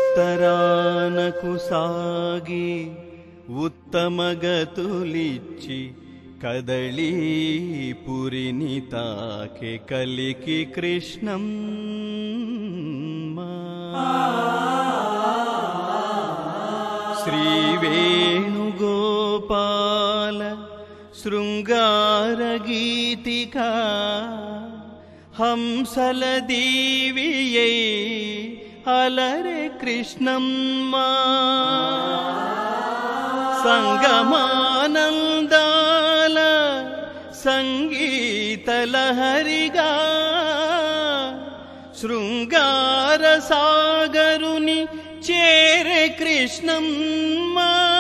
ఉత్తరానకు సాగి ఉత్తమగతులిచ్చి కదళీపురిని తాకె కలికి కృష్ణమ్మ. శ్రీ వేణుగోపాల శృంగార గీతికా హంసల దీవియై అలరే కృష్ణమ్మ. సంగమానందాల సంగీత లహరిగా శృంగార సాగరుని చేరే కృష్ణమ్మ.